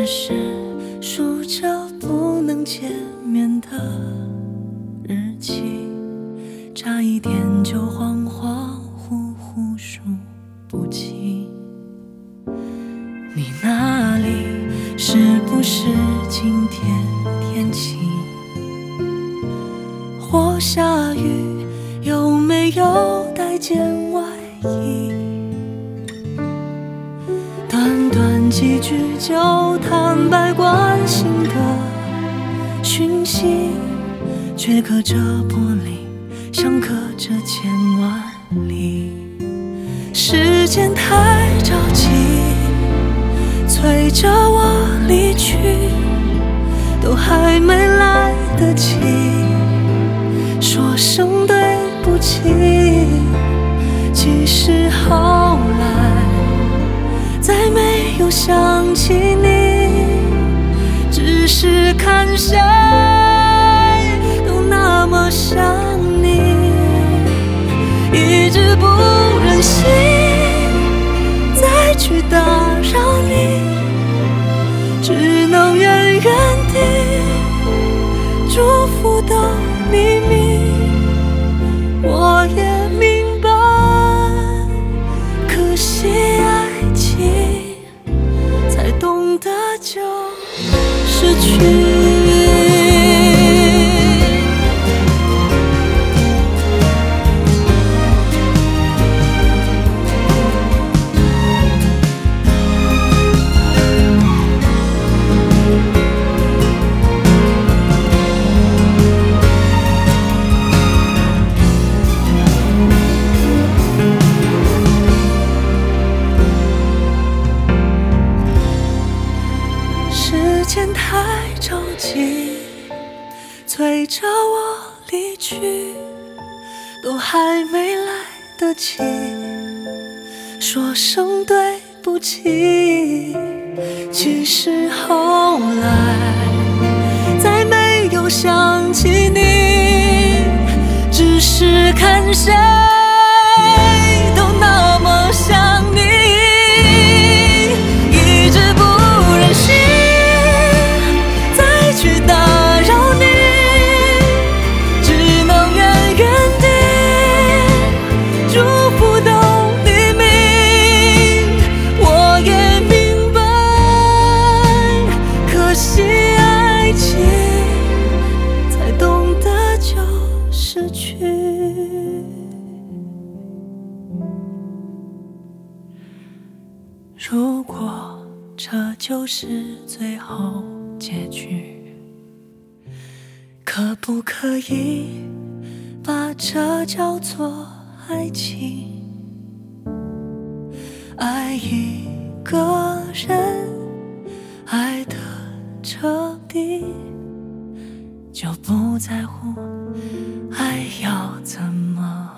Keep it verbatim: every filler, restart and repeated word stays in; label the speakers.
Speaker 1: 是数着不能见面的日期，差一点就恍恍惚惚数不清。你那里是不是今天天晴？或下雨，有没有带件外衣？短短几句就坦白关心的讯息，却隔着玻璃，像隔着千万里。时间太着急，催着我离去，都还没来得及说声对不起。其实后来再没有想起你，只是看谁都那么想你，一直不忍心再去打扰你，只能远远地祝福的秘密。我也明白，可惜爱情才懂得就失去。时间太着急，催着我离去，都还没来得及说声对不起。其实后来再没有想起你，只是看谁都那么想你，一直不忍心去打扰你，只能远远地祝福到黎明。我也明白，可惜爱情才懂得就失去。如果这就是最后结局，可不可以把这叫做爱情？爱一个人，爱得彻底，就不在乎爱要怎么